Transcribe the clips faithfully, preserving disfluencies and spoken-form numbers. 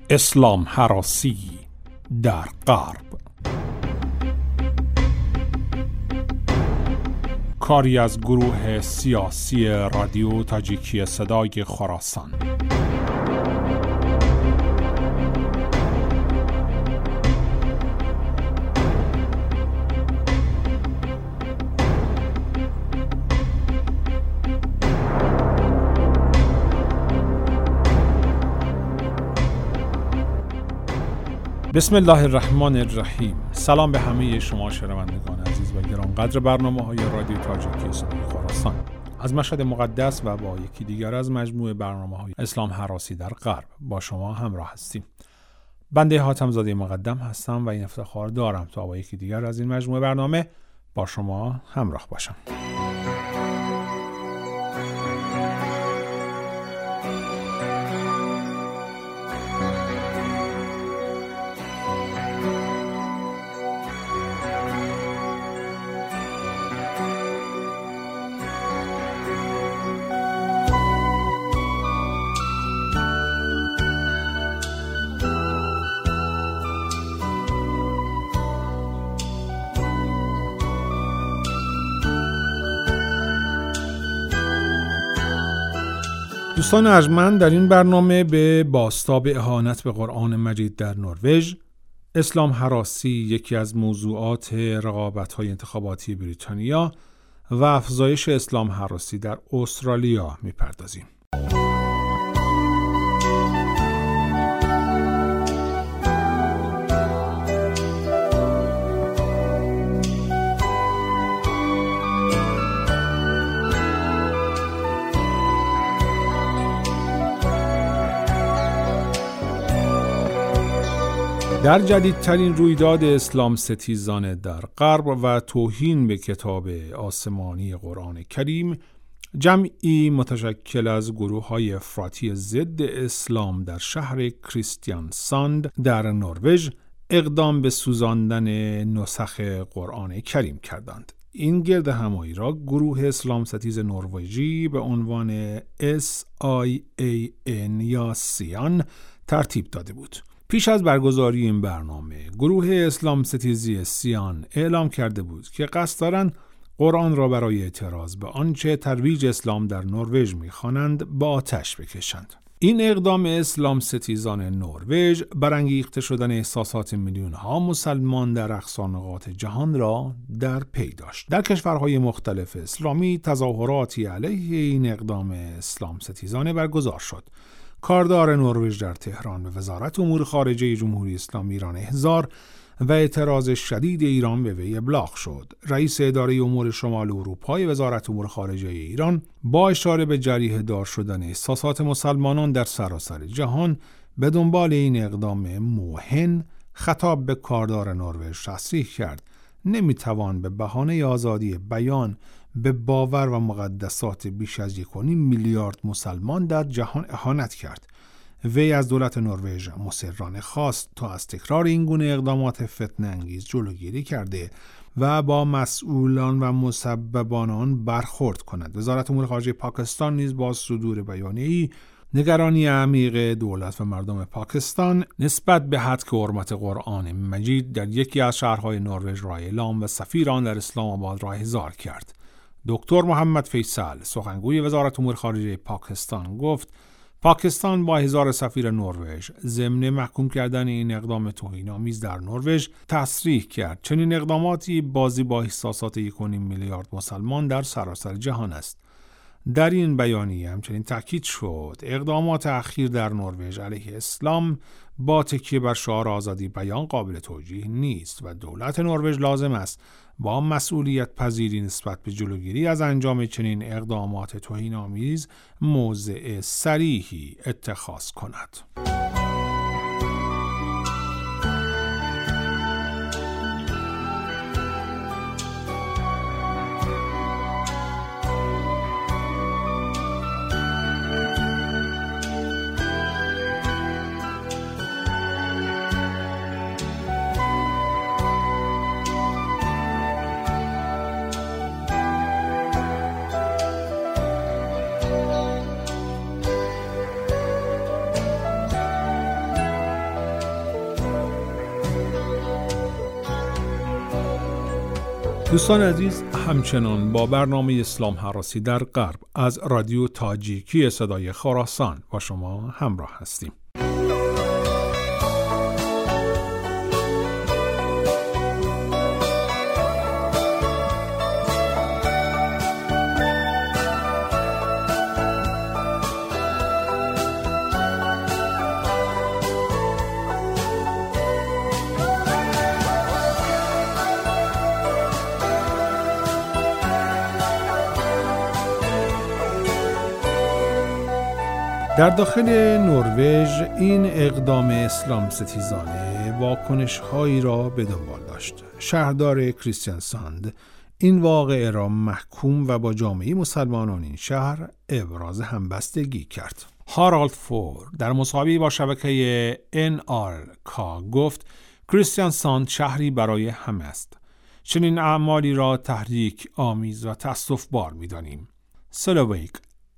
اسلام هراسی در غرب. کاری از گروه سیاسی رادیو تاجیکی صدای خراسان. بسم الله الرحمن الرحیم. سلام به همه شما شنوندگان عزیز و گرانقدر برنامه‌های رادیو تاجیکی صدای خراسان. از مشهد مقدس و با یکی دیگر از مجموعه برنامه‌های اسلام هراسی در غرب با شما همراه هستیم. بنده حاتم زاده مقدم هستم و این افتخار دارم تا با یکی دیگر از این مجموعه برنامه با شما همراه باشم. دوستان ارجمند، در این برنامه به بازتاب اهانت به قرآن مجید در نروژ، اسلام هراسی یکی از موضوعات رقابت‌های انتخاباتی بریتانیا و افزایش اسلام هراسی در استرالیا می‌پردازیم. در جدیدترین رویداد اسلام ستیزان در غرب و توهین به کتاب آسمانی قرآن کریم، جمعی متشکل از گروه‌های افراطی ضد اسلام در شهر کریستیانساند در نروژ اقدام به سوزاندن نسخ قرآن کریم کردند. این گرد همایی را گروه اسلام ستیز نروژی به عنوان اس آی ای ان یا سیان ترتیب داده بود. پیش از برگزاری این برنامه، گروه اسلام ستیزی سیان اعلام کرده بود که قصد دارند قرآن را برای اعتراض به آنچه ترویج اسلام در نروژ می‌خوانند با آتش بکشند. این اقدام اسلام ستیزان نروژ برانگیخته شدن احساسات میلیون‌ها مسلمان در اقصا نقاط جهان را در پی داشت. در کشورهای مختلف اسلامی تظاهراتی علیه این اقدام اسلام ستیزانه برگزار شد. کاردار نروژ در تهران به وزارت امور خارجه جمهوری اسلامی ایران احضار و اعتراض شدید ایران به وی ابلاغ شد. رئیس اداره امور شمال اروپای وزارت امور خارجه ایران با اشاره به جریحه دار شدن احساسات مسلمانان در سراسر جهان به دنبال این اقدام موهن خطاب به کاردار نروژ تصریح کرد: نمیتوان به بهانه آزادی بیان به باور و مقدسات بیش از یک و نیم میلیارد مسلمان در جهان اهانت کرد. وی از دولت نروژ مصرانه خواست تا از تکرار این گونه اقدامات فتنه انگیز جلوگیری کرده و با مسئولان و مسببان آن برخورد کند. وزارت امور خارجه پاکستان نیز با صدور بیانیه‌ای نگرانی عمیق دولت و مردم پاکستان نسبت به هتک حرمت قرآن مجید در یکی از شهرهای نروژ را اعلام و سفیر آن در اسلام آباد را احضار کرد. دکتر محمد فیصل، سخنگوی وزارت امور خارجه پاکستان، گفت پاکستان با احضار سفیر نروژ ضمن محکوم کردن این اقدام توهین‌آمیز در نروژ تصریح کرد چنین اقداماتی بازی با احساسات یک و نیم میلیارد مسلمان در سراسر جهان است. در این بیانیه همچنین تاکید شد اقدامات اخیر در نروژ علیه اسلام با تکیه بر شعار آزادی بیان قابل توجیه نیست و دولت نروژ لازم است با مسئولیت پذیری نسبت به جلوگیری از انجام چنین اقدامات توهین‌آمیز موضع صریحی اتخاذ کند. دوستان عزیز، همچنان با برنامه اسلام هراسی در غرب از رادیو تاجیکی صدای خراسان با شما همراه هستیم. در داخل نروژ این اقدام اسلام ستیزانه واکنش‌هایی را به دنبال داشت. شهردار کریستیانساند این واقعه را محکوم و با جامعه مسلمانان این شهر ابراز همبستگی کرد. هارالد فور در مصاحبه‌ای با شبکه ان آر کا گفت کریستیانساند شهری برای همه است. چنین اعمالی را تحریک آمیز و تأسف‌بار می‌دانیم. سلوویک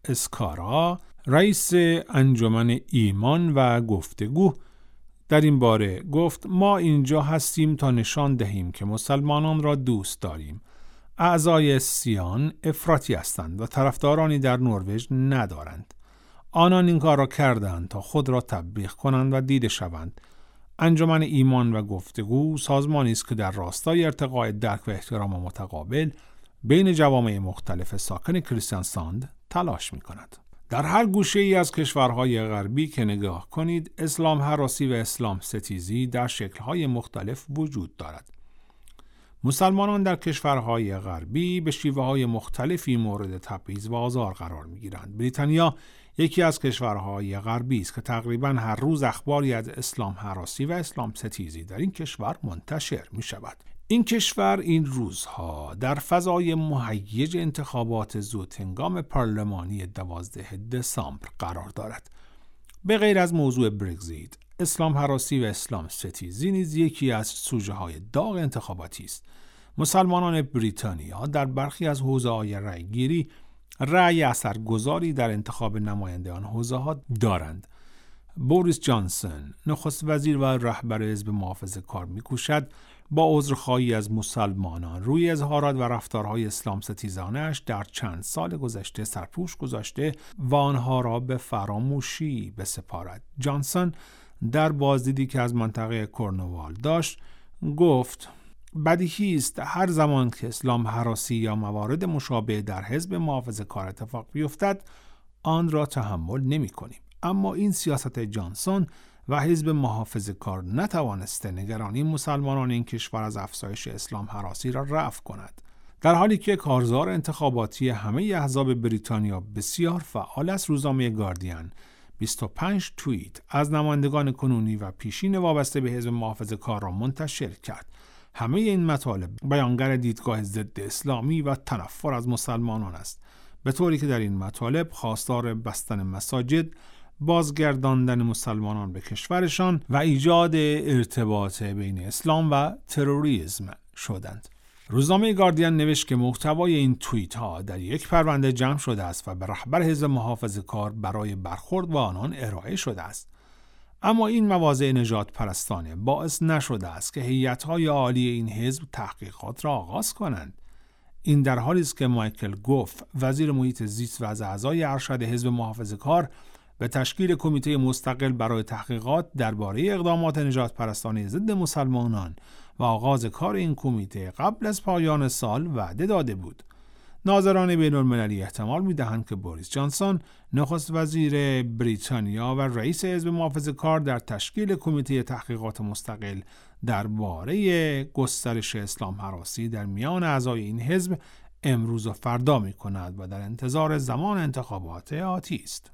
اسکارا رئیس انجمن ایمان و گفتگو در این باره گفت ما اینجا هستیم تا نشان دهیم که مسلمانان را دوست داریم. اعضای سیان افراطی هستند و طرفدارانی در نروژ ندارند. آنان این کار را کردند تا خود را تبلیغ کنند و دیده شوند. انجمن ایمان و گفتگو سازمانی است که در راستای ارتقاء درک و احترام متقابل بین جوامع مختلف ساکن کریستیانساند تلاش می‌کند. در هر گوشه ای از کشورهای غربی که نگاه کنید، اسلام هراسی و اسلام ستیزی در شکل‌های مختلف وجود دارد. مسلمانان در کشورهای غربی به شیوه‌های مختلفی مورد تبعیض و آزار قرار می‌گیرند. بریتانیا یکی از کشورهای غربی است که تقریباً هر روز اخباری از اسلام هراسی و اسلام ستیزی در این کشور منتشر می‌شود. این کشور این روزها در فضای مهیج انتخابات زودهنگام پارلمانی دوازده دسامبر قرار دارد. به غیر از موضوع برگزیت، اسلام هراسی و اسلام ستیزی نیز یکی از سوژه‌های داغ انتخاباتی است. مسلمانان بریتانیا در برخی از حوزه‌های رأی‌گیری رأی اثرگذاری در انتخاب نماینده آن حوزه‌ها دارند. بوریس جانسون، نخست وزیر و رهبر حزب محافظه‌کار می‌کوشد با عذرخواهی از مسلمانان روی اظهارات و رفتارهای اسلام ستیزانه‌اش در چند سال گذشته سرپوش گذاشته و آنها را به فراموشی بسپارد. جانسون در بازدیدی که از منطقه کورنوال داشت گفت بدیهی است هر زمان که اسلام هراسی یا موارد مشابه در حزب محافظه‌کار اتفاق بیفتد آن را تحمل نمی‌کنیم. اما این سیاست جانسون و حزب محافظه‌کار نتوانسته نگرانی مسلمانان این کشور از افزایش اسلام هراسی را رفع کند. در حالی که کارزار انتخاباتی همه احزاب بریتانیا بسیار فعال است، روزنامه گاردین بیست و پنج توییت از نمایندگان کنونی و پیشین وابسته به حزب محافظه‌کار را منتشر کرد. همه این مطالب بیانگر دیدگاه ضد اسلامی و تنفر از مسلمانان است، به طوری که در این مطالب خواستار بستن مساجد، بازگرداندن مسلمانان به کشورشان و ایجاد ارتباط بین اسلام و تروریسم شدند. روزنامه گاردین نوشت که محتوای این توییت ها در یک پرونده جمع شده است و به رهبر حزب محافظه‌کار برای برخورد با آنان ارائه شده است. اما این مواضع نجات پرستانه باعث نشده است که هیئت‌های عالی این حزب تحقیقات را آغاز کنند. این در حالی است که مایکل گوف، وزیر محیط زیست و از اعضای ارشد حزب محافظه‌کار، به تشکیل کمیته مستقل برای تحقیقات درباره اقدامات نجات پرستانه ضد مسلمانان و آغاز کار این کمیته قبل از پایان سال وعده داده بود. ناظران بین‌المللی احتمال می‌دهند که بوریس جانسون، نخست وزیر بریتانیا و رئیس حزب محافظه‌کار، در تشکیل کمیته تحقیقات مستقل درباره گسترش اسلام هراسی در میان اعضای این حزب امروز و فردا می‌کند و در انتظار زمان انتخابات آتی است.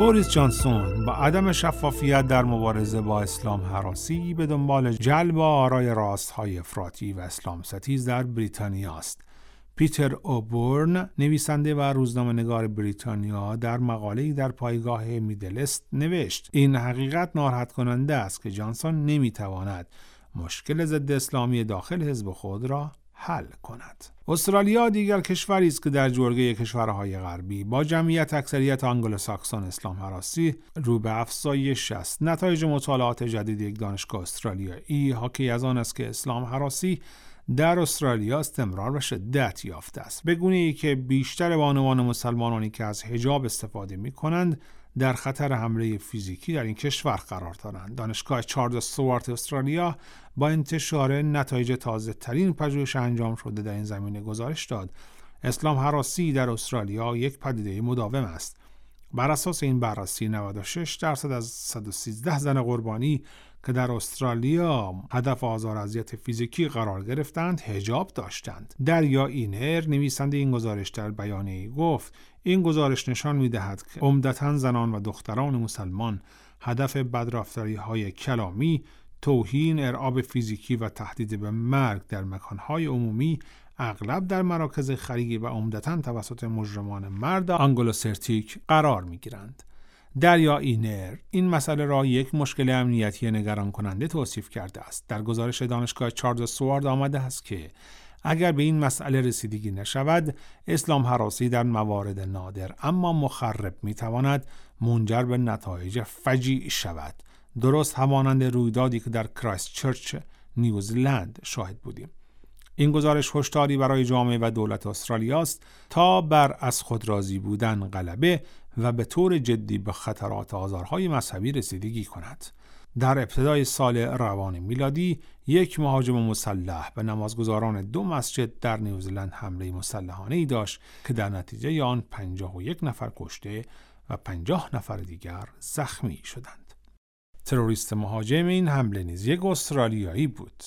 بوریس جانسون با عدم شفافیت در مبارزه با اسلام هراسی به دنبال جلب آرای راست‌های افراطی و اسلام ستیز در بریتانیا است. پیتر اوبورن، نویسنده و روزنامه‌نگار بریتانیا، در مقاله‌ای در پایگاه میدل است نوشت: این حقیقت ناراحت کننده است که جانسون نمی‌تواند مشکل ضد اسلامی داخل حزب خود را حل کند. استرالیا دیگر کشوری است که در جرگه کشورهای غربی با جمعیت اکثریت آنگلوساکسون اسلام هراسی رو به افزایش است. نتایج مطالعات جدید یک دانشگاه استرالیایی حاکی از آن است که اسلام هراسی در استرالیا استمرار و شدت یافته است، به گونه‌ای که بیشتر بانوان مسلمانانی که از حجاب استفاده می‌کنند در خطر حمله فیزیکی در این کشور قرار دارند. دانشگاه چارلز استوارت استرالیا با انتشار نتایج تازه‌ترین پژوهش انجام شده در این زمینه گزارش داد: اسلام هراسی در استرالیا یک پدیده مداوم است. بر اساس این بررسی نود و شش درصد از صد و سیزده زن قربانی که در استرالیا هدف آزار و اذیت فیزیکی قرار گرفتند حجاب داشتند. دریا اینر، نویسنده این گزارش، در بیانیه‌ای گفت: این گزارش نشان می‌دهد که عمدتاً زنان و دختران مسلمان هدف بدرفتاری‌های کلامی، توهین، ارعاب فیزیکی و تهدید به مرگ در مکان‌های عمومی، اغلب در مراکز خریگی و عمدتاً توسط مجرمان مرد آنگلوسرتیک قرار می‌گیرند. دریا اینر این مسئله را یک مشکل امنیتی نگران کننده توصیف کرده است. در گزارش دانشگاه چارلز استوارت آمده است که اگر به این مسئله رسیدگی نشود، اسلام هراسی در موارد نادر اما مخرب میتواند منجر به نتایج فجیع شود، درست همانند رویدادی که در کرایست چرچ نیوزلند شاهد بودیم. این گزارش هشداری برای جامعه و دولت استرالیا است تا بر از خود راضی بودن غلبه و به طور جدی به خطرات آزارهای مذهبی رسیدگی کند. در ابتدای سال روان میلادی یک مهاجم مسلح به نمازگزاران دو مسجد در نیوزلند حمله مسلحانه‌ای داشت که در نتیجه آن پنجاه و یک نفر کشته و پنجاه نفر دیگر زخمی شدند. تروریست مهاجم این حمله نیز یک استرالیایی بود.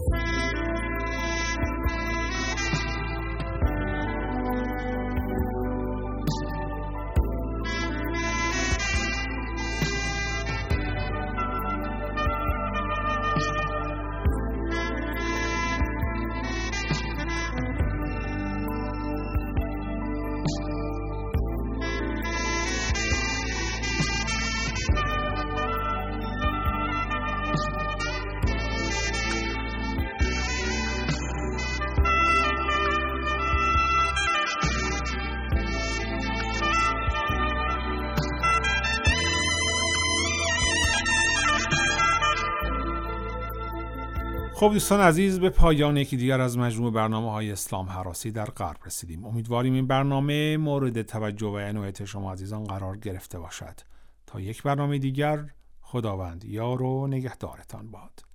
خب دوستان عزیز، به پایان یکی دیگر از مجموع برنامه‌های اسلام هراسی در غرب رسیدیم. امیدواریم این برنامه مورد توجه و عنایت شما عزیزان قرار گرفته باشد. تا یک برنامه دیگر، خداوند یار و نگهدارتان باد.